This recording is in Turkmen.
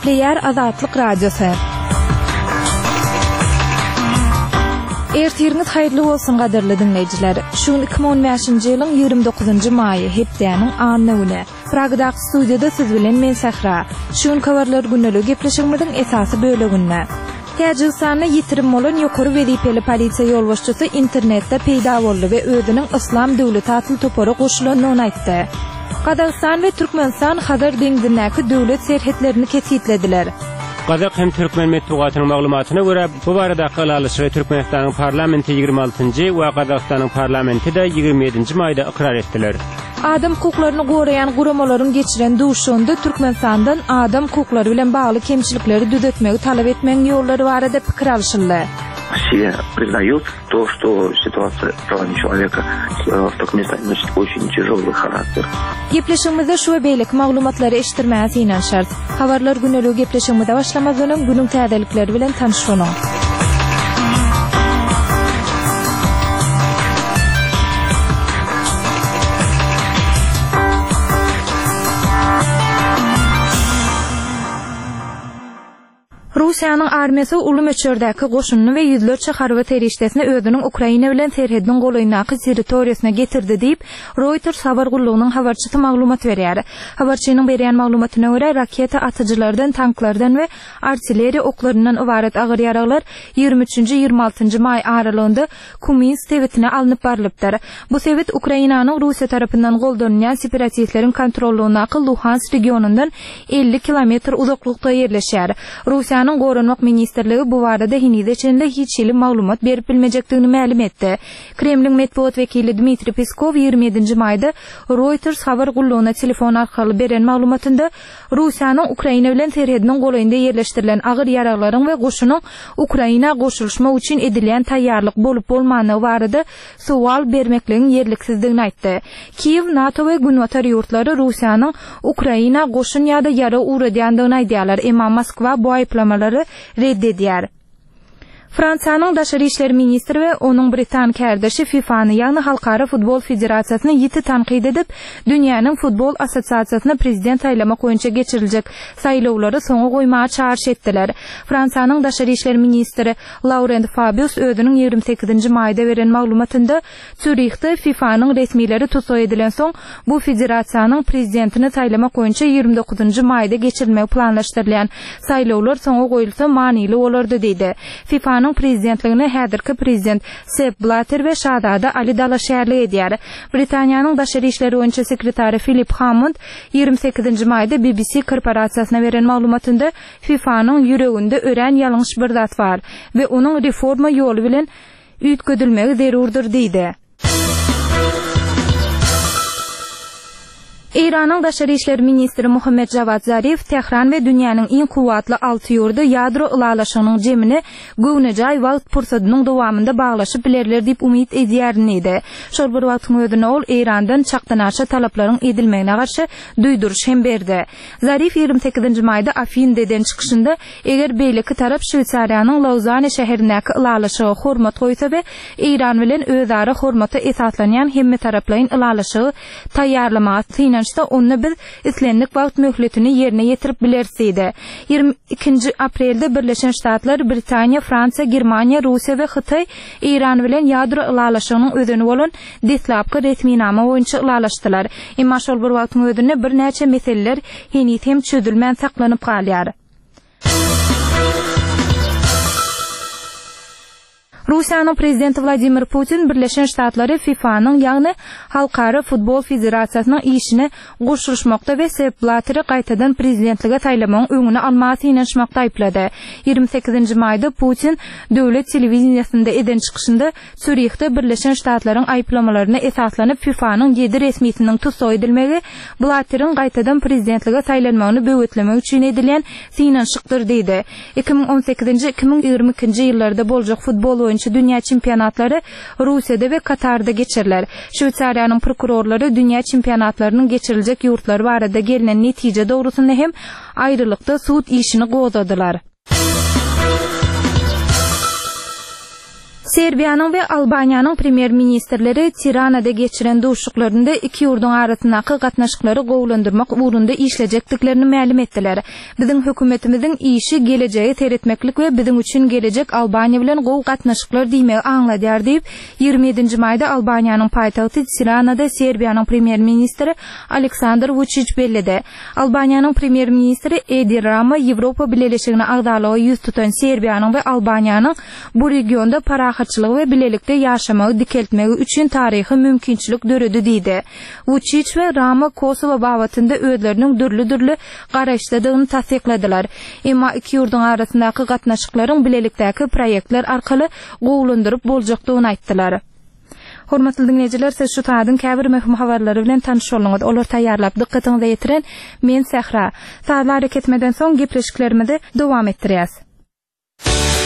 Nükleer Azatlyk Radiosu. Ertiriniz hayırlı olsun gaderli dinleyiciler. Şun 2015-nji ýylyň 29-njy maýy hepdeniň anlygyny. Pragda studiýada siz bilen men Sahra. Şun kawarlar günnelik gepleşigimiziň esasy böleginde. Täjikistanyň ýitirim bolan ýokary wezipeli polisiýa ýolbaşçysy internetde peýda boldy we özüniň Islam döwleti atly topara goşulanyny aýtdy. Kazakistan ve Türkmenistan Hazar deňizindäki döwlet serhetlerini kesitlediler. Kazak hem Türkmen metbugatynyň maglumatyna görä bu barada Galalyşy Türkmenistanyň parlamenti 26-njy we Kazakstanyň parlamenti de 27-nji maýda ikrar etdiler. Adam hukuklaryny gorayan guramalaryň geçiren duşunda Türkmenistandan adam hukuklary bilen bagly kemçilikleri düzeltmegi talap etmeň ýollary barada pikir alşyldy. Все признают то, что ситуация с правами человека в Туркменистане носит очень тяжелый характер. Gepleşigimizde şu beýlik maglumatlary eşitdirmäsi inen şart. Habarlar günnelik gepleşigimizde başlamazdan günüň täzelikleri bilen tanışyň. Rusiýanyň armiýasy uly möçürdäki goşunyny we ýüzlerçe harby terişdesini özüniň Ukraina bilen serhediniň golaýnaky territoriýasyna getirdi diýip Reuters habar gullugynyň habarçysy maglumat berýär. Habarçynyň berýän maglumatyna görä raketa atyjylardan, tanklardan we artilleriýa oklaryndan ibaret agyr ýaraglar 23-26-njy maý aralygynda Kuminsk tewitine alınıp barilypdyr. Bu tewit Ukrainanyň Rusiýa tarapyndan goldanýan separatistleriň kontrollugynaky Luhansk regionundan 50 kilometr uzaklykda ýerleşýär. Rusiýanyň Goranmak Ministerligi bu barada henüz içinde hiç ilim maglumat berip bilmejekdigini ma'lum etdi. Kremlin metbuat vekili Dmitri Peskov 27-nji maýda Reuters habar gullugyna telefon arkaly beren maglumatynda Rusiýanyň Ukraina bilen serhediniň golaýynda ýerleşdirilen agyr ýaraglaryň we goşunyň Ukraina goşulşma üçin edilýän taýýarlyk bolup bolmanyny barada suwal bermekligiň ýerliksizdigini aýtdy. Kiýew, NATO we Günwatar ýurtlary Rusiýanyň Ukraina goşun ýa-da ýara uğradýandygyny aýdýarlar, emma Moskwa bu aýplamaları reddedýär. Fransiýanyň daşary işler ministri we onuň Britan kärdeşi FIFA-ny ýagny Halkara Futbol Federasiýasyny ýiti tanqid edip, dünýäniň futbol assosiasiýasyna prezident taýlamak boýunça geçiriljek saýlawlary soňa goýmagy çağırş etdiler. Fransiýanyň daşary işler ministri Laurent Fabius özüniň 28-nji maýda beren maglumatynda Zürichde FIFA-nyň resmiýleri tutsaý edilen soň bu federasiýanyň prezidentini taýlamak boýunça 29-njy maýda geçirilmegi planlaşdyrylýan saýlawlar soňa goýulsa manyly bolardy diýdi. FIFA prezidentligini häzirki prezident Sepp Blatter we şahzada Ali Dalaşýarlyk edýär. Britaniýanyň daşary işleri boýunça sekretary Philip Hammond 28-nji maýda BBC korporasiýasyna beren maglumatynda FIFA-nyň ýüreginde ören ýalňyş bir zat bar we onuň reforma ýoly bilen üýtgedilmegi zerurdur diýdi. İran'ın daşary işler ministri Muhammed Javad Zarif Tehran we dünýäniň iň kuwatly 6 ýurda ýadro ulalaşygynyň jemini göwnejay wagt pursatynyň dowamynda baglaşyp bilerler diýip umyt edýärdi edi. Şol bir wagtyň özünde ol Irandan çaktanaşa talaplaryň edilmegine garşy duýduruş hem berdi. Zarif 28-nji maýda Afindeden çykyşynda eger beýleki tarap Şwýçariýanyň Lauzane şäherindäki ulalaşygy hormat goýsa we Iran bilen özara hormata esaslanýan hemme taraplaryň ulalaşygy taýýarlamagy onu biz islenlik wagt möhletini ýerine ýetirip bilersidi. 22 aprelde Birleşen Ştatlar, Britaniýa, Fransiýa, Germaniýa, Rusiýa we Hytaý Iran bilen ýadro ulalaşygynyň özüni bolan deslapky resmiýnama boýunça ulalaşdylar. Emma şol bir wagtyň özünde bir näçe meseleler henüz hem çözülmän saklanyp galýar. Rusiýanyň prezidenti Vladimir Putin Birleşen Ştatlary FIFA-nyň ýagny Halkara Futbol Federasiýasynyň işine goşulmakda we Sepp Blattery gaýtadan prezidentlige taýlamagyň öňüne almasy inançmakda aýplady. 28-nji maýda Putin döwlet telewiziýasynda eden çykyşynda Zürichde Birleşen Ştatlaryň aýplamalaryna esaslanyp FIFA-nyň 7 resmiýetiniň tutsaý edilmegi Blatteryň gaýtadan prezidentlige taýlanmagyny böwetlemek üçin edilýän synançykdyr diýdi. 2018-2022-nji ýyllarda boljak futbol boýunça dünýä çempionatlary Rusiýada we Katarda geçirilýär. Şwýçariýanyň prokurorlary dünýä çempionatlarynyň geçiriljek ýurtlary barada gelinen netije dogrusynda hem aýrylykda sud işini gozadylar. Serbiyanın ve Albaniyanın premier ministerleri Tirana'da geçiren duşuklarında iki yurdun arasındaki gatnaşıkları gowlandırmak uğrunda işleyecekliklerini ma'lum ettiler. Bizim hükümetimizin işi geleceği teretmeklik ve bizim için gelecek Albaniya bilen gow gatnaşıklar diýmeği anladyar deyip 27. mayda Albaniyanın paytagty Tirana'da Serbiyanın premier ministri Aleksandar Vučić bellidi. Albaniyanın premier ministri Edi Rama Avrupa Birleşigine agdalyga yüz tutan Serbiyanın ve Albaniyanın bu regionda parahatçılığı ve bilelikde yaşamağı dikeltmeği üçün tarihi mümkinçilik dörüdü diýdi. Vučić ve Rama Kosova babatında özlerinin dürlü garaşladığını tasdiqladiler. Emma iki yurdun arasındaki gatnaşıkların bilelikteki proyektler arkaly gowlandyryp boljakdygyny aýtdylar. Hormatly dinleyijiler, siz şu taýdan käbir möhüm habarlary bilen tanış bolňyz. Olar taýýarlap dikkatiňizi ýetiren men Sehra. Taýlar ketmeden soň gepleşiklerimizi dowam etdirýäs.